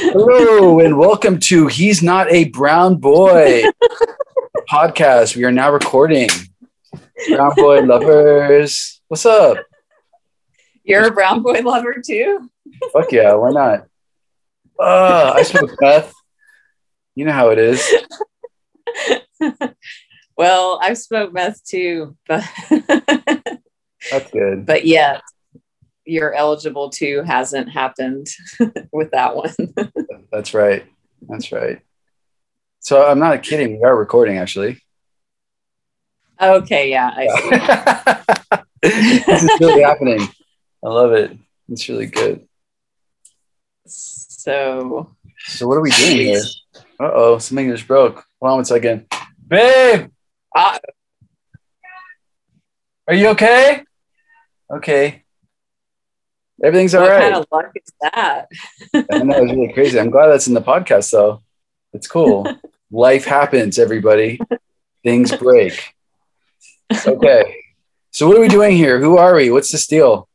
Hello and welcome to He's Not a Brown Boy podcast. We are now recording. Brown boy lovers, what's up? You're a brown boy lover too? Fuck yeah, why not? I smoke meth. You know how it is. Well, I've smoked meth too, but That's good. But yet you're eligible to hasn't happened with that one. That's right. That's right. So I'm not kidding. We are recording actually. Okay, yeah. I see. This is really happening. I love it. It's really good. So what are we doing here? Uh-oh, something just broke. Hold on one second. Babe! Are you okay? Okay. Everything's all right. What kind of luck is that? I know, it's really crazy. I'm glad that's in the podcast, though. It's cool. Life happens, everybody. Things break. Okay. So what are we doing here? Who are we? What's this deal?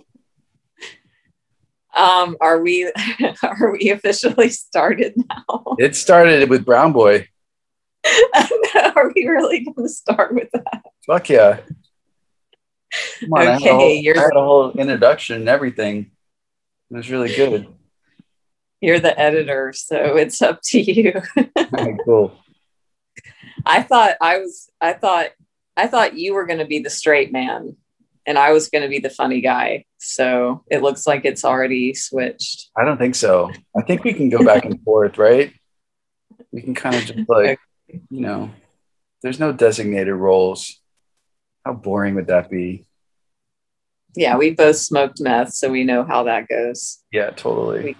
Are we officially started now? It started with Brown Boy. Are we really going to start with that? Fuck yeah. Come on, Okay, I had a whole introduction and everything. It was really good. You're the editor, so it's up to you. Okay, cool. I thought you were going to be the straight man and I was going to be the funny guy. So it looks like it's already switched. I don't think so. I think we can go back and forth, right? We can kind of just like, you know, there's no designated roles. How boring would that be? Yeah, we both smoked meth, so we know how that goes. Yeah, totally.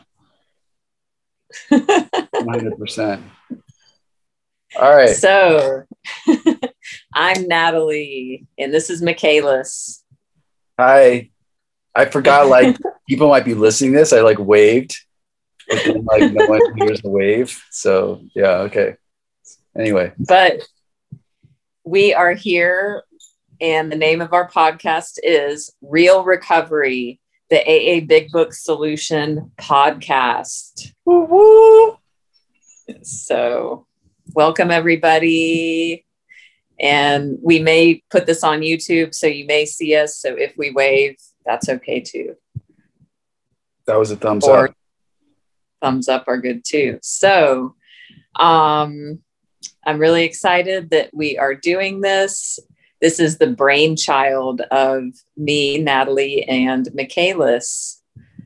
100%. All right. So I'm Natalie, and this is Michaelis. Hi. I forgot, like, people might be listening to this. I, like, waved. But then, like, no one hears the wave. So, yeah, okay. Anyway. But we are here, and the name of our podcast is Real Recovery, the AA Big Book Solution podcast. Woo-woo. So welcome, everybody. And we may put this on YouTube, so you may see us. So if we wave, that's okay too. That was a thumbs up. Thumbs up are good too. So I'm really excited that we are doing this. This is the brainchild of me, Natalie, and Michaelis.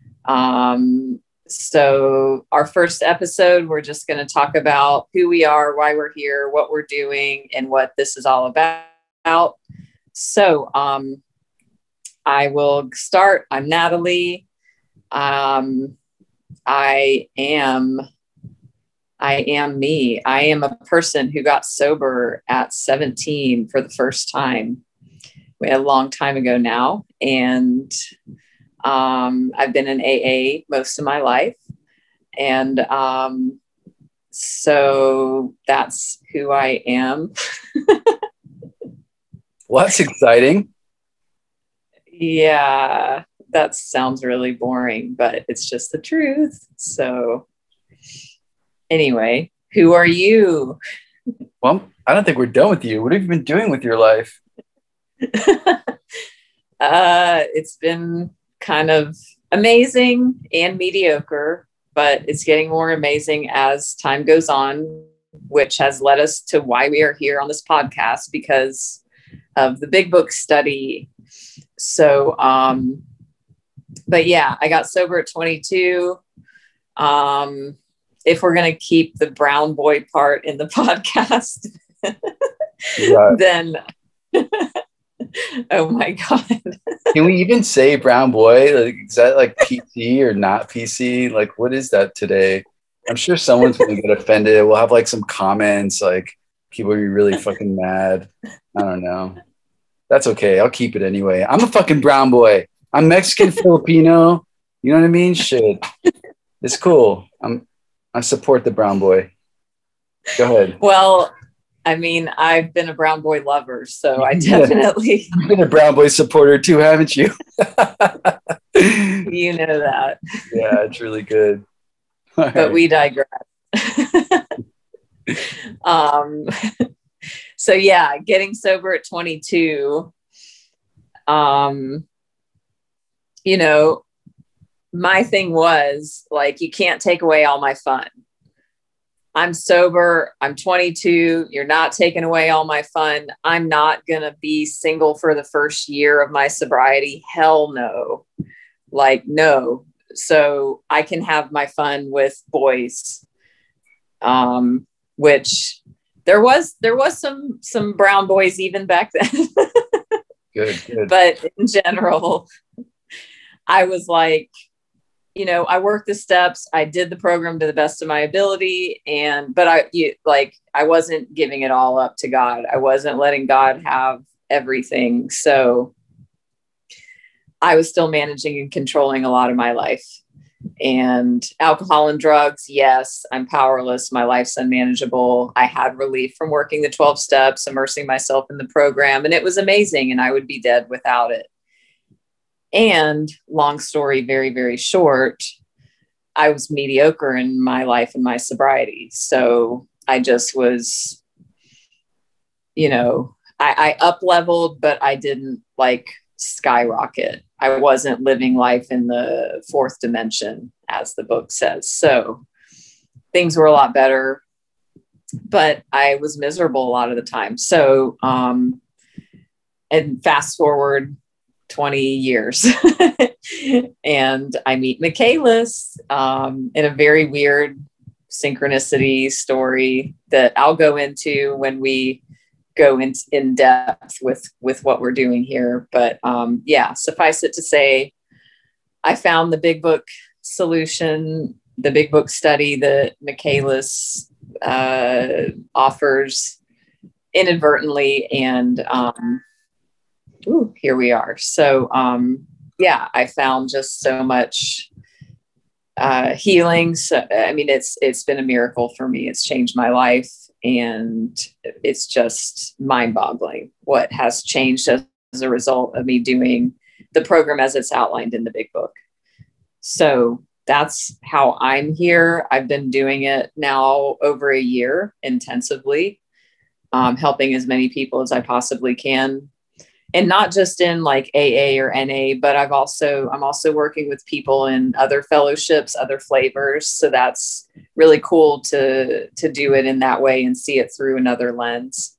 So our first episode, we're just going to talk about who we are, why we're here, what we're doing, and what this is all about. So I will start. I'm Natalie. I am me. I am a person who got sober at 17 for the first time. A long time ago now. And I've been in AA most of my life. And so that's who I am. Well, that's exciting. Yeah, that sounds really boring, but it's just the truth. So anyway, who are you? Well, I don't think we're done with you. What have you been doing with your life? It's been kind of amazing and mediocre, but it's getting more amazing as time goes on, which has led us to why we are here on this podcast, because of the Big Book study. So, but yeah, I got sober at 22. If we're going to keep the brown boy part in the podcast, then, oh my God. Can we even say brown boy? Like, is that like PC or not PC? Like, what is that today? I'm sure someone's going to get offended. We'll have like some comments, like people will be really fucking mad. I don't know. That's okay. I'll keep it anyway. I'm a fucking brown boy. I'm Mexican, Filipino. You know what I mean? Shit. It's cool. I support the brown boy. Go ahead. Well, I mean, I've been a brown boy lover, so I definitely... You've been a brown boy supporter too, haven't you? You know that. Yeah, it's really good. but we digress. um, so yeah, getting sober at 22, you know, my thing was like, you can't take away all my fun. I'm sober. I'm 22. You're not taking away all my fun. I'm not going to be single for the first year of my sobriety. Hell no. Like, no. So I can have my fun with boys. Which there was some brown boys even back then. Good. But in general, I was like, you know, I worked the steps. I did the program to the best of my ability. But I wasn't giving it all up to God. I wasn't letting God have everything. So I was still managing and controlling a lot of my life. And alcohol and drugs, yes, I'm powerless. My life's unmanageable. I had relief from working the 12 steps, immersing myself in the program, and it was amazing. And I would be dead without it. And long story, very, very short, I was mediocre in my life and my sobriety. So I just was, you know, I up leveled, but I didn't like skyrocket. I wasn't living life in the fourth dimension, as the book says. So things were a lot better, but I was miserable a lot of the time. So, and fast forward 20 years and I meet Michaelis in a very weird synchronicity story that I'll go into when we go in depth with what we're doing here. But yeah, suffice it to say, I found the big book solution, the big book study that Michaelis offers inadvertently, and here we are. So yeah, I found just so much healing. So I mean, it's been a miracle for me. It's changed my life, and it's just mind-boggling what has changed as a result of me doing the program as it's outlined in the big book. So that's how I'm here. I've been doing it now over a year intensively, helping as many people as I possibly can. And not just in like AA or NA, but I'm also working with people in other fellowships, other flavors. So that's really cool to do it in that way and see it through another lens.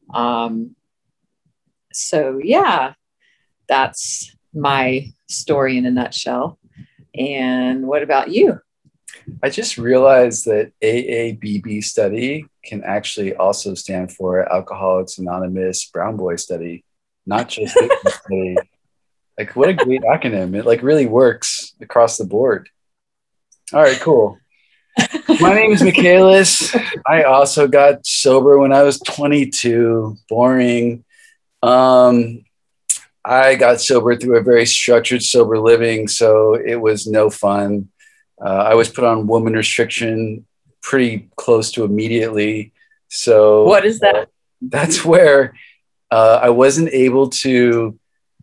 So yeah, that's my story in a nutshell. And what about you? I just realized that AABB study can actually also stand for Alcoholics Anonymous Brown Boy Study. Not just study. Like, what a great acronym. It like really works across the board. All right, cool. My name is Michaelis. I also got sober when I was 22. Boring. I got sober through a very structured sober living, so it was no fun. I was put on woman restriction pretty close to immediately. So what is that? That's where I wasn't able to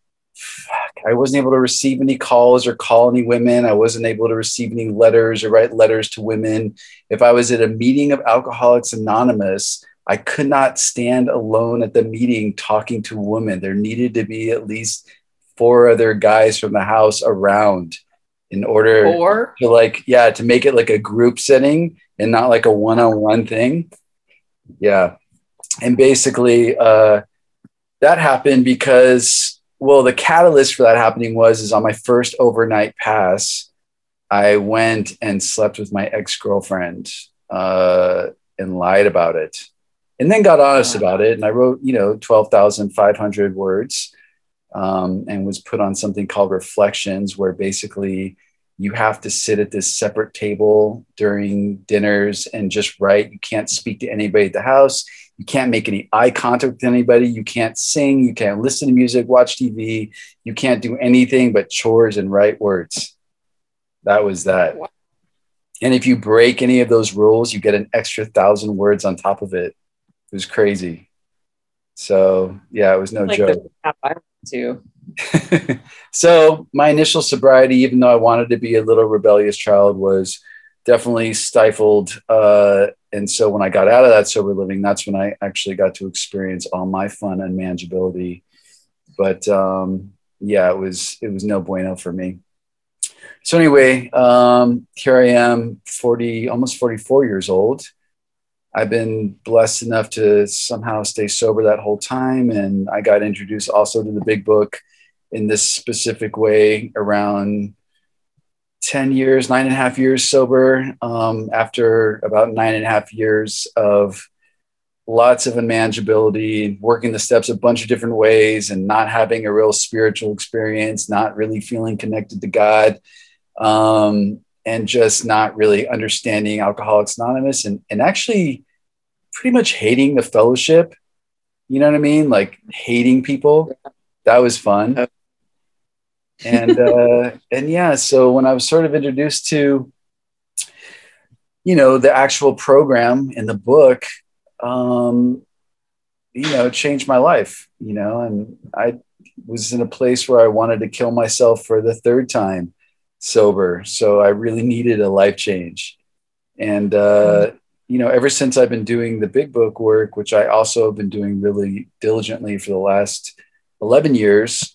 receive any calls or call any women. I wasn't able to receive any letters or write letters to women. If I was at a meeting of Alcoholics Anonymous, I could not stand alone at the meeting talking to women. There needed to be at least 4 other guys from the house around in order to make it like a group setting and not like a one-on-one thing. Yeah. And basically, that happened because, well, the catalyst for that happening is on my first overnight pass, I went and slept with my ex-girlfriend and lied about it, and then got honest about it. And I wrote, 12,500 words and was put on something called Reflections, where basically you have to sit at this separate table during dinners and just write. You can't speak to anybody at the house. You can't make any eye contact with anybody. You can't sing. You can't listen to music, watch TV. You can't do anything but chores and write words. That was that. And if you break any of those rules, you get an extra 1,000 words on top of it. It was crazy. So yeah, it was no joke. Too. So my initial sobriety, even though I wanted to be a little rebellious child, was definitely stifled. And so when I got out of that sober living, that's when I actually got to experience all my fun and manageability. But yeah, it was no bueno for me. So anyway, here I am, 40, almost 44 years old. I've been blessed enough to somehow stay sober that whole time. And I got introduced also to the big book in this specific way around 10 years, 9.5 years sober, after about 9.5 years of lots of unmanageability, working the steps a bunch of different ways and not having a real spiritual experience, not really feeling connected to God, and just not really understanding Alcoholics Anonymous, and actually pretty much hating the fellowship. You know what I mean? Like hating people. That was fun. And yeah, so when I was sort of introduced to, the actual program in the book, it changed my life, and I was in a place where I wanted to kill myself for the third time sober. So I really needed a life change. And, ever since I've been doing the big book work, which I also have been doing really diligently for the last 11 years,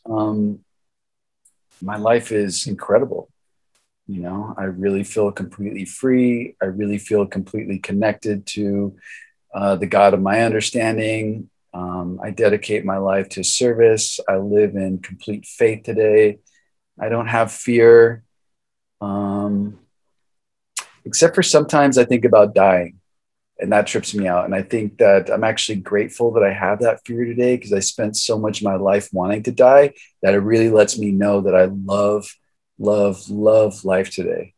my life is incredible. I really feel completely free. I really feel completely connected to the God of my understanding. I dedicate my life to service. I live in complete faith today. I don't have fear, except for sometimes I think about dying, and that trips me out. And I think that I'm actually grateful that I have that fear today, because I spent so much of my life wanting to die that it really lets me know that I love, love, love life today,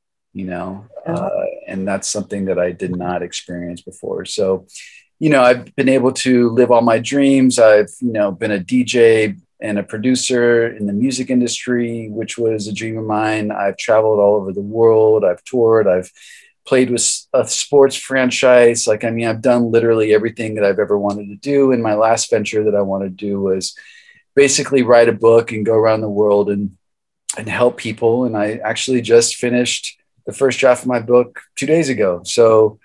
and that's something that I did not experience before. So, I've been able to live all my dreams. I've, been a DJ and a producer in the music industry, which was a dream of mine. I've traveled all over the world. I've toured. I've played with a sports franchise. I've done literally everything that I've ever wanted to do. And my last venture that I want to do was basically write a book and go around the world and help people. And I actually just finished the first draft of my book 2 days ago. So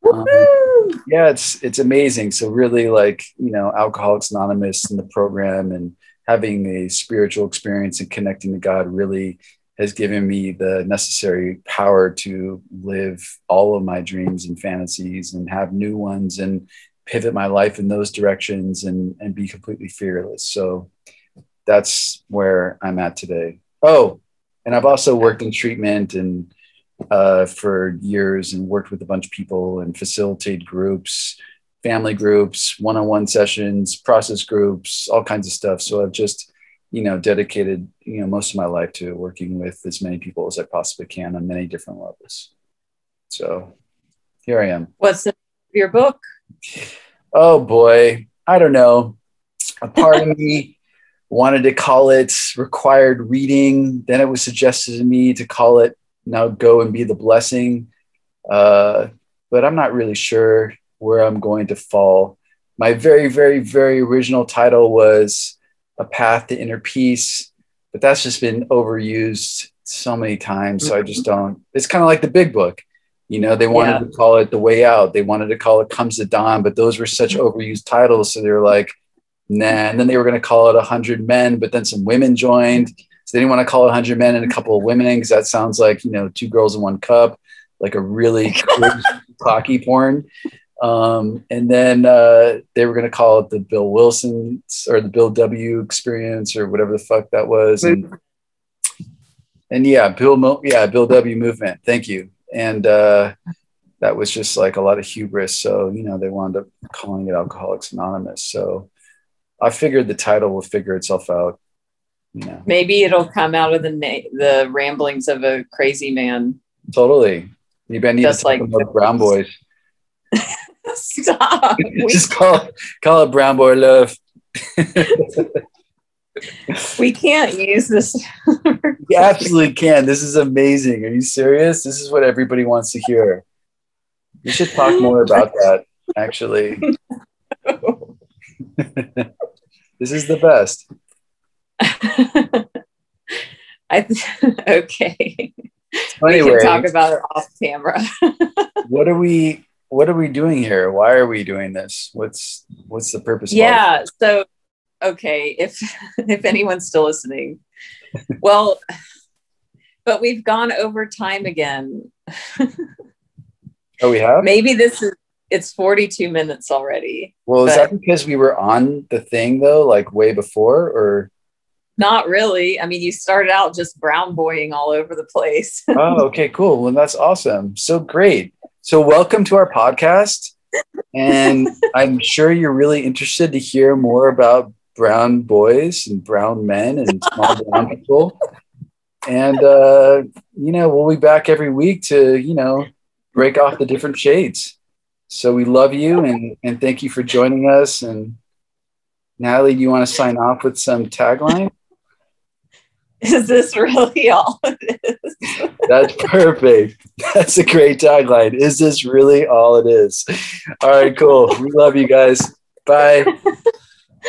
yeah, it's amazing. So really, Alcoholics Anonymous and the program and having a spiritual experience and connecting to God really has given me the necessary power to live all of my dreams and fantasies and have new ones and pivot my life in those directions and be completely fearless. So that's where I'm at today. Oh, and I've also worked in treatment and for years and worked with a bunch of people and facilitated groups, family groups, one-on-one sessions, process groups, all kinds of stuff. So I've just, dedicated, most of my life to working with as many people as I possibly can on many different levels. So here I am. What's the name of your book? Oh boy, I don't know. A part of me wanted to call it Required Reading. Then it was suggested to me to call it Now Go and Be the Blessing. But I'm not really sure where I'm going to fall. My very, very, very original title was A Path to Inner Peace, but that's just been overused so many times. So I just don't. It's kind of like the big book. They wanted to call it The Way Out. They wanted to call it Comes the Dawn, but those were such overused titles. So they were like, nah. And then they were going to call it 100 Men, but then some women joined. So they didn't want to call it 100 Men and a couple of women, because that sounds like, two girls in one cup, like a really cocky porn. And then they were going to call it the Bill Wilson or the Bill W experience or whatever the fuck that was. And yeah, Bill W movement. Thank you. And that was just like a lot of hubris. So, they wound up calling it Alcoholics Anonymous. So I figured the title will figure itself out. Maybe it'll come out of the ramblings of a crazy man. Totally. Maybe I need just to talk about Brown Boys. Stop. Just call it Brown Boy Love. We can't use this. You absolutely can. This is amazing. Are you serious? This is what everybody wants to hear. You should talk more about that, actually. This is the best. Okay. We can talk about it off camera. what are we doing here? Why are we doing this? What's the purpose of Yeah. So, okay. If anyone's still listening, well, but we've gone over time again. Oh, we have? Maybe it's 42 minutes already. Well, is that because we were on the thing though, like way before, or? Not really. I mean, you started out just brown boying all over the place. Oh, okay, cool. Well, that's awesome. So great. So welcome to our podcast. And I'm sure you're really interested to hear more about brown boys and brown men and small brown people. And, we'll be back every week to, break off the different shades. So we love you and thank you for joining us. And Natalie, do you want to sign off with some tagline? Is this really all it is? That's perfect. That's a great tagline. Is this really all it is? All right, cool. We love you guys. Bye.